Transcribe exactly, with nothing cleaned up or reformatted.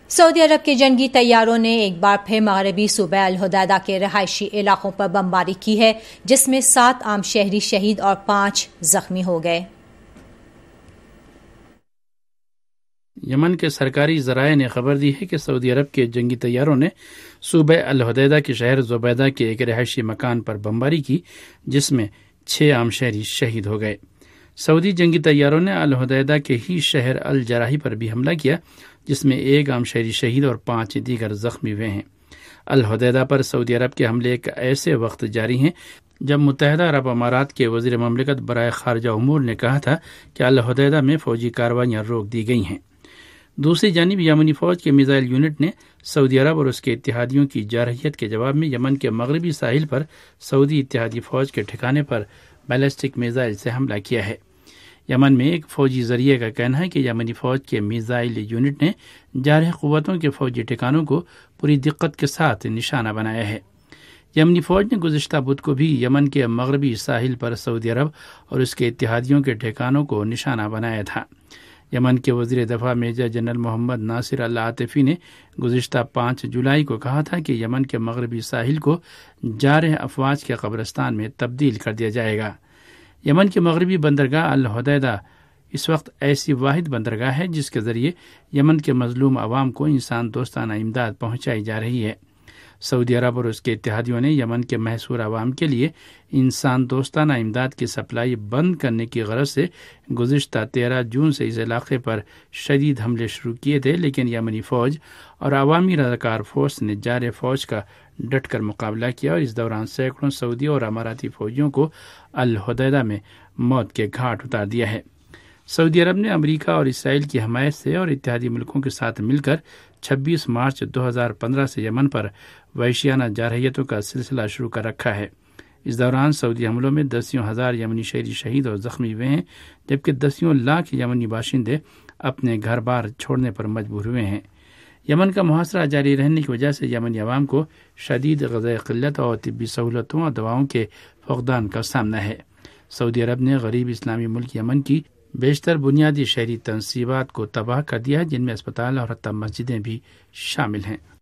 سعودی عرب کے جنگی طیاروں نے ایک بار پھر مغربی صوبہ الحدیدہ کے رہائشی علاقوں پر بمباری کی ہے، جس میں سات عام شہری شہید اور پانچ زخمی ہو گئے۔ یمن کے سرکاری ذرائع نے خبر دی ہے کہ سعودی عرب کے جنگی طیاروں نے صوبہ الحدیدہ کے شہر زبیدہ کے ایک رہائشی مکان پر بمباری کی، جس میں چھ عام شہری شہید ہو گئے۔ سعودی جنگی طیاروں نے الحدیدہ کے ہی شہر الجراحی پر بھی حملہ کیا، جس میں ایک عام شہری شہید اور پانچ دیگر زخمی ہوئے ہیں۔ الحدیدہ پر سعودی عرب کے حملے ایک ایسے وقت جاری ہیں جب متحدہ عرب امارات کے وزیر مملکت برائے خارجہ امور نے کہا تھا کہ الحدیدہ میں فوجی کارروائیاں روک دی گئی ہیں۔ دوسری جانب یمنی فوج کے میزائل یونٹ نے سعودی عرب اور اس کے اتحادیوں کی جارحیت کے جواب میں یمن کے مغربی ساحل پر سعودی اتحادی فوج کے ٹھکانے پر بیلسٹک میزائل سے حملہ کیا ہے۔ یمن میں ایک فوجی ذریعے کا کہنا ہے کہ یمنی فوج کے میزائل یونٹ نے جارح قوتوں کے فوجی ٹھکانوں کو پوری دقت کے ساتھ نشانہ بنایا ہے۔ یمنی فوج نے گزشتہ بدھ کو بھی یمن کے مغربی ساحل پر سعودی عرب اور اس کے اتحادیوں کے ٹھکانوں کو نشانہ بنایا تھا۔ یمن کے وزیر دفاع میجر جنرل محمد ناصر العاطفی نے گزشتہ پانچ جولائی کو کہا تھا کہ یمن کے مغربی ساحل کو جارح افواج کے قبرستان میں تبدیل کر دیا جائے گا۔ یمن کی مغربی بندرگاہ الحدیدہ اس وقت ایسی واحد بندرگاہ ہے جس کے ذریعے یمن کے مظلوم عوام کو انسان دوستانہ امداد پہنچائی جا رہی ہے۔ سعودی عرب اور اس کے اتحادیوں نے یمن کے محصور عوام کے لیے انسان دوستانہ امداد کی سپلائی بند کرنے کی غرض سے گزشتہ تیرہ جون سے اس علاقے پر شدید حملے شروع کیے تھے، لیکن یمنی فوج اور عوامی رضاکار فورس نے جارح فوج کا ڈٹ کر مقابلہ کیا اور اس دوران سینکڑوں سعودی اور اماراتی فوجیوں کو الحدیدہ میں موت کے گھاٹ اتار دیا ہے۔ سعودی عرب نے امریکہ اور اسرائیل کی حمایت سے اور اتحادی ملکوں کے ساتھ مل کر چھبیس مارچ دو ہزار پندرہ سے یمن پر وحشیانہ جارحیتوں کا سلسلہ شروع کر رکھا ہے۔ اس دوران سعودی حملوں میں دسیوں ہزار یمنی شہری شہید اور زخمی ہوئے ہیں، جبکہ دسیوں لاکھ یمنی باشندے اپنے گھر بار چھوڑنے پر مجبور ہوئے ہیں۔ یمن کا محاصرہ جاری رہنے کی وجہ سے یمنی عوام کو شدید غذائی قلت اور طبی سہولتوں اور دواؤں کے فقدان کا سامنا ہے۔ سعودی عرب نے غریب اسلامی ملک یمن کی بیشتر بنیادی شہری تنصیبات کو تباہ کر دیا ہے، جن میں اسپتال اور حتی مسجدیں بھی شامل ہیں۔